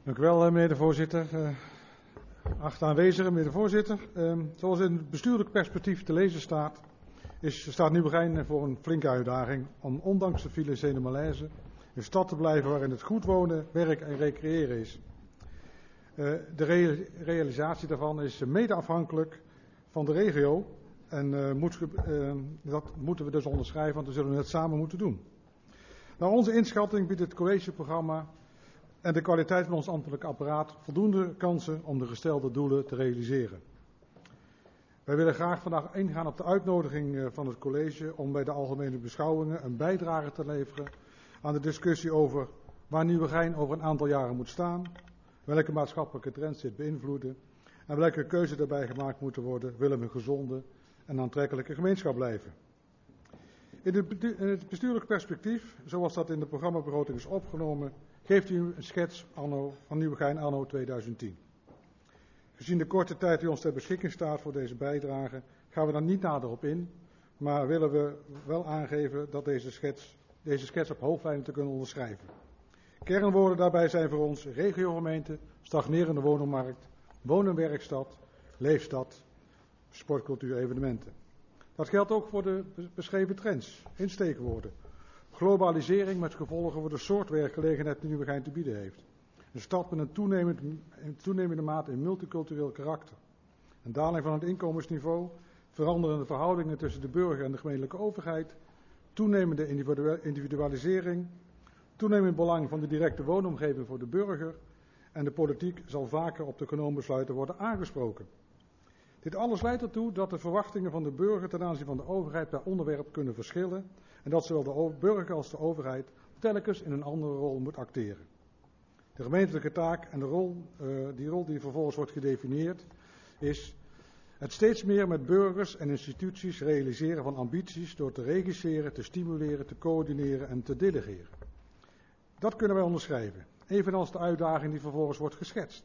Dank u wel, meneer de voorzitter. Achte aanwezigen, meneer de voorzitter. Zoals in het bestuurlijk perspectief te lezen staat, staat Nieuwegein voor een flinke uitdaging om ondanks de financiële malaise een stad te blijven waarin het goed wonen, werken en recreëren is. De realisatie daarvan is mede afhankelijk van de regio en dat moeten we dus onderschrijven, want we zullen het samen moeten doen. Naar onze inschatting biedt het collegeprogramma en de kwaliteit van ons ambtelijk apparaat voldoende kansen om de gestelde doelen te realiseren. Wij willen graag vandaag ingaan op de uitnodiging van het college om bij de algemene beschouwingen een bijdrage te leveren aan de discussie over waar Nieuwegein over een aantal jaren moet staan, welke maatschappelijke trends dit beïnvloeden en welke keuzes daarbij gemaakt moeten worden, willen we een gezonde en aantrekkelijke gemeenschap blijven. In het bestuurlijk perspectief, zoals dat in de programmabegroting is opgenomen, geeft u een schets van Nieuwegein anno 2010. Gezien de korte tijd die ons ter beschikking staat voor deze bijdrage, gaan we daar niet nader op in, maar willen we wel aangeven dat deze schets op hoofdlijnen te kunnen onderschrijven. Kernwoorden daarbij zijn voor ons regiogemeente, stagnerende woningmarkt, woon- en werkstad, leefstad, sportcultuur, evenementen. Dat geldt ook voor de beschreven trends, insteekwoorden. Globalisering met gevolgen voor de soort werkgelegenheid die Nieuwegein te bieden heeft. Een stad met een toenemende mate in multicultureel karakter. Een daling van het inkomensniveau, veranderende verhoudingen tussen de burger en de gemeentelijke overheid, toenemende individualisering, toenemend belang van de directe woonomgeving voor de burger en de politiek zal vaker op de genomen besluiten worden aangesproken. Dit alles leidt ertoe dat de verwachtingen van de burger ten aanzien van de overheid per onderwerp kunnen verschillen en dat zowel de burger als de overheid telkens in een andere rol moet acteren. De gemeentelijke taak en die rol die vervolgens wordt gedefinieerd is het steeds meer met burgers en instituties realiseren van ambities door te regisseren, te stimuleren, te coördineren en te delegeren. Dat kunnen wij onderschrijven, evenals de uitdaging die vervolgens wordt geschetst.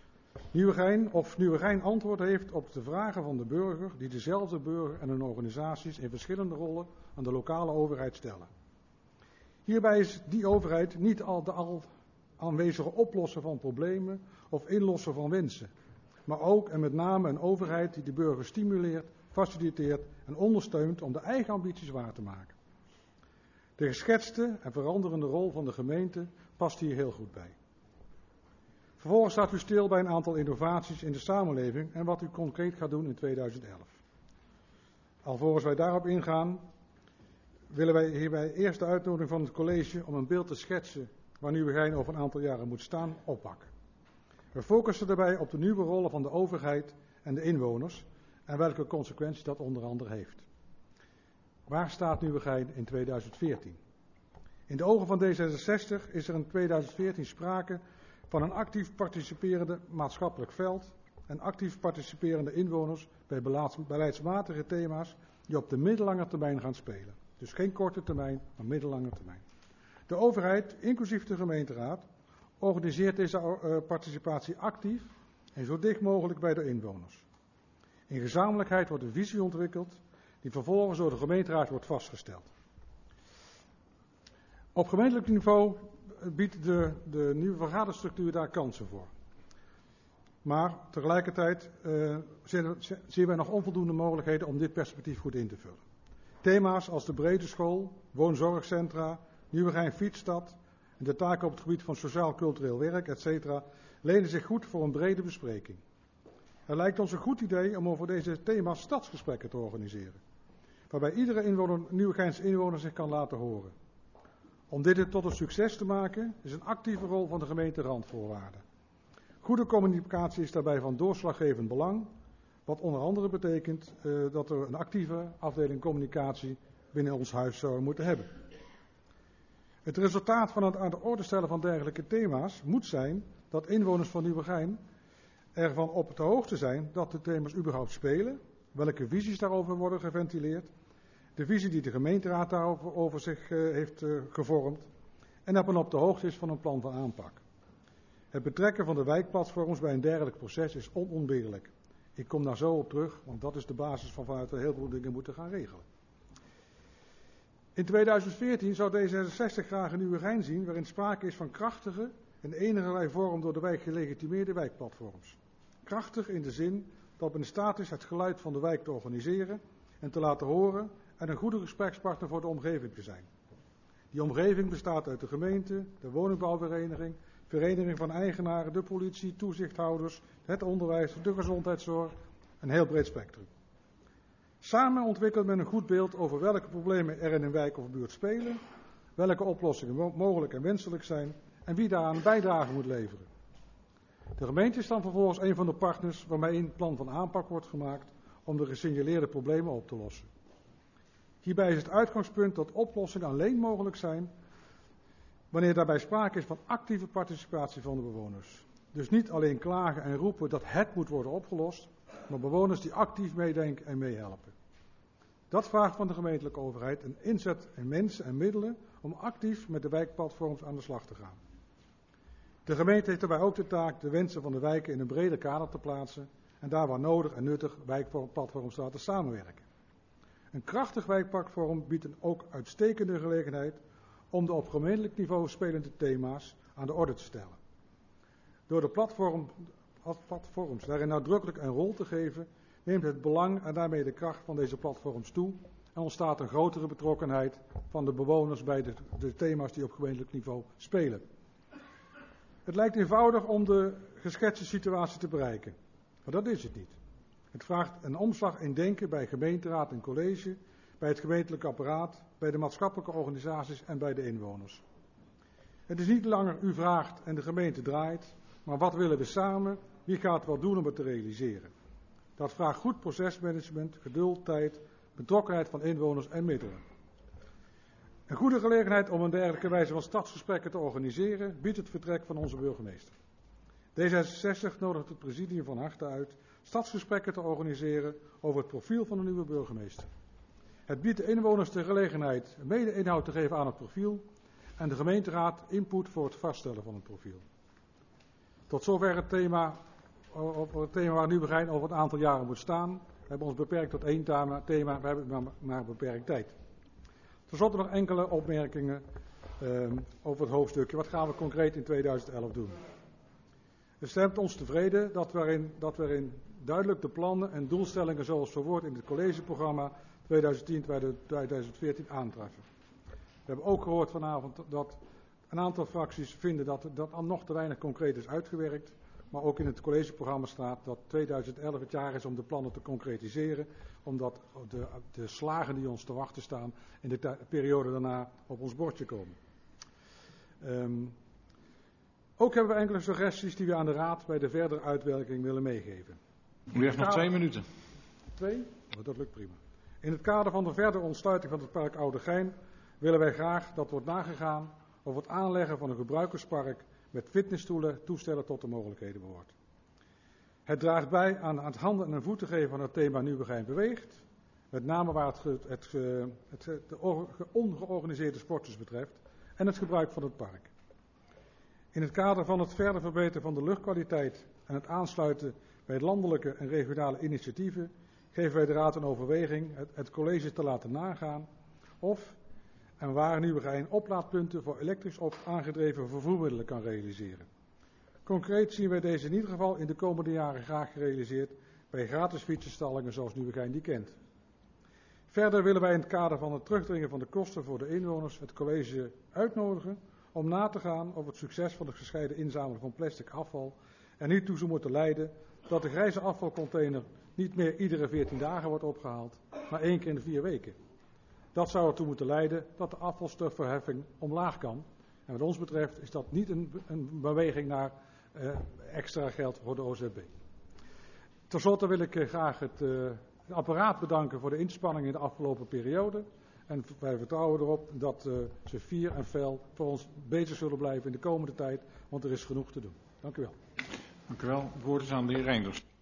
Nieuwegein antwoord heeft op de vragen van de burger, die dezelfde burger en hun organisaties in verschillende rollen aan de lokale overheid stellen. Hierbij is die overheid niet de al aanwezige oplosser van problemen of inlosser van wensen, maar ook en met name een overheid die de burger stimuleert, faciliteert en ondersteunt om de eigen ambities waar te maken. De geschetste en veranderende rol van de gemeente past hier heel goed bij. Vervolgens staat u stil bij een aantal innovaties in de samenleving en wat u concreet gaat doen in 2011. Alvorens wij daarop ingaan, willen wij hierbij eerst de uitnodiging van het college om een beeld te schetsen waar Nieuwegein over een aantal jaren moet staan, oppakken. We focussen daarbij op de nieuwe rollen van de overheid en de inwoners en welke consequenties dat onder andere heeft. Waar staat Nieuwegein in 2014? In de ogen van D66 is er in 2014 sprake van een actief participerende maatschappelijk veld en actief participerende inwoners bij beleidsmatige thema's die op de middellange termijn gaan spelen. Dus geen korte termijn, maar middellange termijn. De overheid, inclusief de gemeenteraad, organiseert deze participatie actief en zo dicht mogelijk bij de inwoners. In gezamenlijkheid wordt een visie ontwikkeld die vervolgens door de gemeenteraad wordt vastgesteld. Op gemeentelijk niveau biedt de nieuwe vergaderstructuur daar kansen voor. Maar tegelijkertijd zien wij nog onvoldoende mogelijkheden om dit perspectief goed in te vullen. Thema's als de brede school, woonzorgcentra, Nieuwegein fietsstad en de taken op het gebied van sociaal-cultureel werk, etc. lenen zich goed voor een brede bespreking. Het lijkt ons een goed idee om over deze thema's stadsgesprekken te organiseren, waarbij iedere Nieuwegeinse inwoner zich kan laten horen. Om dit tot een succes te maken is een actieve rol van de gemeente randvoorwaarde. Goede communicatie is daarbij van doorslaggevend belang, wat onder andere betekent dat we een actieve afdeling communicatie binnen ons huis zouden moeten hebben. Het resultaat van het aan de orde stellen van dergelijke thema's moet zijn dat inwoners van Nieuwegein ervan op de hoogte zijn dat de thema's überhaupt spelen, welke visies daarover worden geventileerd, de visie die de gemeenteraad daarover over zich heeft gevormd en dat men op de hoogte is van een plan van aanpak. Het betrekken van de wijkplatforms bij een dergelijk proces is onontbeerlijk. Ik kom daar zo op terug, want dat is de basis van waaruit we heel veel dingen moeten gaan regelen. In 2014 zou D66 graag een Nieuwegein zien waarin sprake is van krachtige in enige vorm door de wijk gelegitimeerde wijkplatforms. Krachtig in de zin dat men in staat is het geluid van de wijk te organiseren en te laten horen en een goede gesprekspartner voor de omgeving te zijn. Die omgeving bestaat uit de gemeente, de woningbouwvereniging, vereniging van eigenaren, de politie, toezichthouders, het onderwijs, de gezondheidszorg, een heel breed spectrum. Samen ontwikkelt men een goed beeld over welke problemen er in een wijk of buurt spelen, welke oplossingen mogelijk en wenselijk zijn en wie daaraan een bijdrage moet leveren. De gemeente is dan vervolgens een van de partners waarmee een plan van aanpak wordt gemaakt om de gesignaleerde problemen op te lossen. Hierbij is het uitgangspunt dat oplossingen alleen mogelijk zijn wanneer daarbij sprake is van actieve participatie van de bewoners. Dus niet alleen klagen en roepen dat het moet worden opgelost, maar bewoners die actief meedenken en meehelpen. Dat vraagt van de gemeentelijke overheid een inzet in mensen en middelen om actief met de wijkplatforms aan de slag te gaan. De gemeente heeft daarbij ook de taak de wensen van de wijken in een breder kader te plaatsen en daar waar nodig en nuttig wijkplatforms te laten samenwerken. Een krachtig wijkplatform biedt een ook uitstekende gelegenheid om de op gemeentelijk niveau spelende thema's aan de orde te stellen. Door de platforms daarin nadrukkelijk een rol te geven, neemt het belang en daarmee de kracht van deze platforms toe en ontstaat een grotere betrokkenheid van de bewoners bij de thema's die op gemeentelijk niveau spelen. Het lijkt eenvoudig om de geschetste situatie te bereiken, maar dat is het niet. Het vraagt een omslag in denken bij gemeenteraad en college, bij het gemeentelijk apparaat, bij de maatschappelijke organisaties en bij de inwoners. Het is niet langer u vraagt en de gemeente draait, maar wat willen we samen, wie gaat wat doen om het te realiseren. Dat vraagt goed procesmanagement, geduld, tijd, betrokkenheid van inwoners en middelen. Een goede gelegenheid om een dergelijke wijze van stadsgesprekken te organiseren biedt het vertrek van onze burgemeester. D66 nodigt het presidium van harte uit stadsgesprekken te organiseren over het profiel van de nieuwe burgemeester. Het biedt de inwoners de gelegenheid mede inhoud te geven aan het profiel en de gemeenteraad input voor het vaststellen van het profiel. Tot zover het thema waar Nieuwegein over een aantal jaren moet staan. We hebben ons beperkt tot één thema, we hebben maar beperkt tijd. Ten slotte nog enkele opmerkingen over het hoofdstukje. Wat gaan we concreet in 2011 doen? Het stemt ons tevreden dat we erin duidelijk de plannen en doelstellingen zoals verwoord in het collegeprogramma 2010-2014 aantreffen. We hebben ook gehoord vanavond dat een aantal fracties vinden dat nog te weinig concreet is uitgewerkt. Maar ook in het collegeprogramma staat dat 2011 het jaar is om de plannen te concretiseren. Omdat de slagen die ons te wachten staan in de periode daarna op ons bordje komen. Ook hebben we enkele suggesties die we aan de Raad bij de verdere uitwerking willen meegeven. U heeft nog 2 minuten. 2? Oh, dat lukt prima. In het kader van de verdere ontsluiting van het park Oudegein willen wij graag dat wordt nagegaan over het aanleggen van een gebruikerspark met fitnessstoelen toestellen tot de mogelijkheden behoort. Het draagt bij aan het handen en voeten geven van het thema Nieuwegein beweegt, met name waar de ongeorganiseerde sporters betreft en het gebruik van het park. In het kader van het verder verbeteren van de luchtkwaliteit en het aansluiten bij landelijke en regionale initiatieven geven wij de Raad een overweging het college te laten nagaan of en waar Nieuwegein oplaadpunten voor elektrisch aangedreven vervoermiddelen kan realiseren. Concreet zien wij deze in ieder geval in de komende jaren graag gerealiseerd bij gratis fietsenstallingen zoals Nieuwegein die kent. Verder willen wij in het kader van het terugdringen van de kosten voor de inwoners het college uitnodigen om na te gaan over het succes van het gescheiden inzamelen van plastic afval en niet toe zou moeten leiden dat de grijze afvalcontainer niet meer iedere 14 dagen wordt opgehaald, maar 1 keer in de 4 weken. Dat zou ertoe moeten leiden dat de afvalstofverheffing omlaag kan. En wat ons betreft is dat niet een beweging naar extra geld voor de OZB. Ten slotte wil ik graag het apparaat bedanken voor de inspanning in de afgelopen periode. En wij vertrouwen erop dat ze fier en fel voor ons bezig zullen blijven in de komende tijd, want er is genoeg te doen. Dank u wel. Dank u wel. Het woord is aan de heer Reinders.